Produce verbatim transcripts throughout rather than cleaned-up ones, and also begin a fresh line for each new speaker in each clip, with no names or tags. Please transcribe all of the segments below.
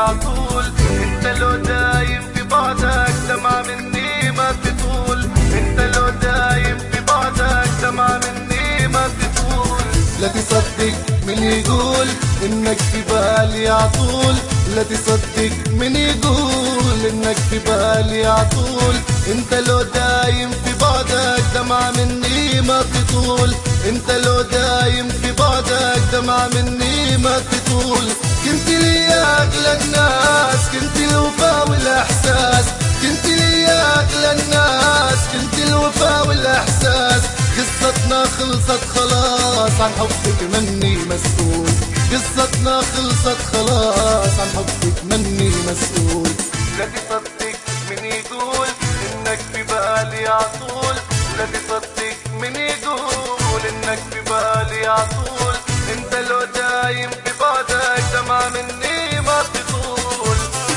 عطول، انت لو دايم في بعدك دمعة مني ما تطول، انت لو دايم في بعدك دمعة مني ما تطول. لا تصدق من يقول انك في بالي عطول، لا تصدق من يقول انك في بالي عطول، انت لو دايم في بعدك دمعة مني ما تطول، انت لو دايم في بعدك دمعة مني ما تطول. كنت لي اغلى الناس، كنت الوفا والاحساس، كنت لي اغلى الناس، كنت الوفا والاحساس. قصتنا خلصت خلاص، عن حبك مني مسؤول، قصتنا خلصت خلاص، عن حبك مني مسؤول. لا تصدق من يقول انك في بالي عطول، لا تصدق من يقول انك في بالي عطول، انت لو دايم في بعدك دمعة مني ما تطول.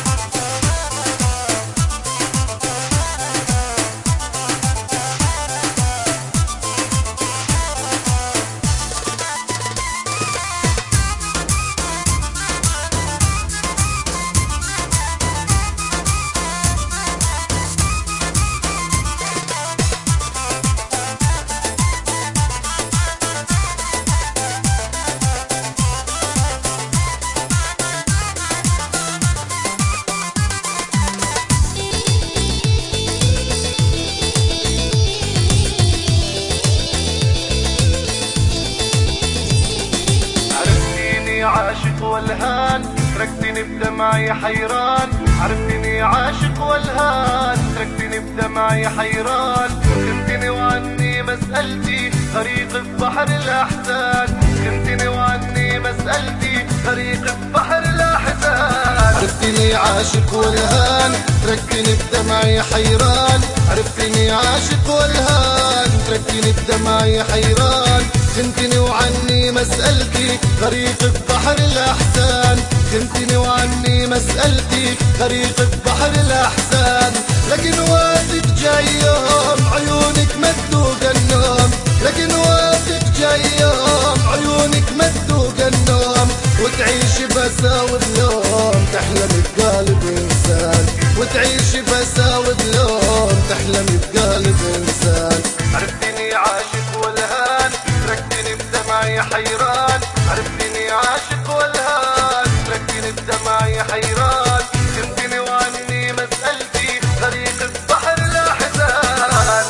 عاشق والهان تركتني بدمعي حيران، عرفتني عاشق والهان تركتني بدمعي حيران، خنتني وعني مسألتي غريق في بحر الأحزان، خنتني وعني مسألتي غريق في بحر الأحزان. عرفتني عاشق والهان تركتني بدمعي حيران، عرفتني عاشق والهان تركتني بدمعي حيران، خنتني وعني مسألتي غريق في بحر الأحزان، خنتني وعني مسألتي غريق في بحر الأحزان. لكن وقتك جاي يوم عيونك مدوق النوم، لكن وقتك جاي يوم عيونك مدوق النوم، وتعيش بساوي بلوم تحلمي بقلب إنسان، وتعيش بساوي بلوم تحلمي بقلب إنسان. عرفتني عاشق والهان تركتني بدمعي حيران، عرفتني عاشق والهان تركتني بدمعي حيران، خنتني وعني مسألتي غريق في بحر الأحزان.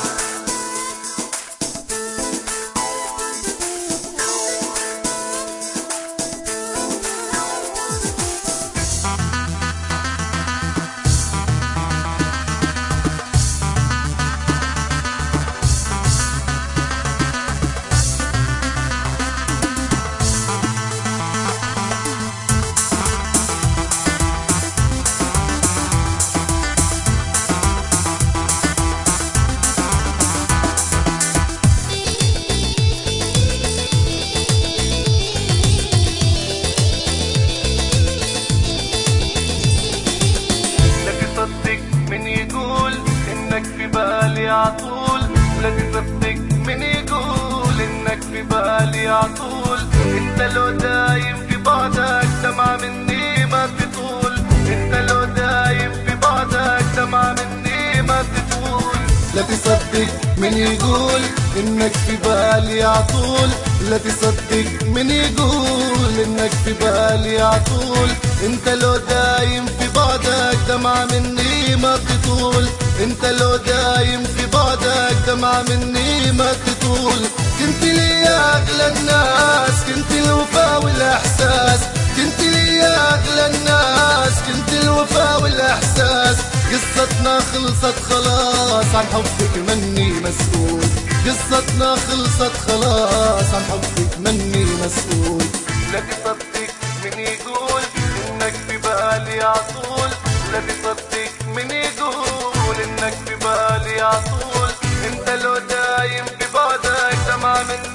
من يقول انك في بالي عطول، لا تصدق من يقول انك في بالي عطول، انت لو دايم في بعدك دمعة مني ما تطول، انت لو دايم في بعدك دمعة مني ما تطول. لا تصدق من يقول انك في بالي عطول، لا تصدق من يقول انك في بالي عطول، انت لو دايم في بعدك دمعة مني ما تطول، انت لو دايم في بعدك دمعة مني ما تطول. كنت لي اغلى الناس، كنت الوفا والاحساس، كنت لي اغلى الناس، كنت الوفا والاحساس. قصتنا خلصت خلاص، عن حبك مني مسؤول، قصتنا خلصت خلاص، عن حبك مني مسؤول. لا تصدق من يقول انك في بالي عطول، لا تصدق من يقول انك في بالي عطول، انت لو دايم في بعدك دمعة مني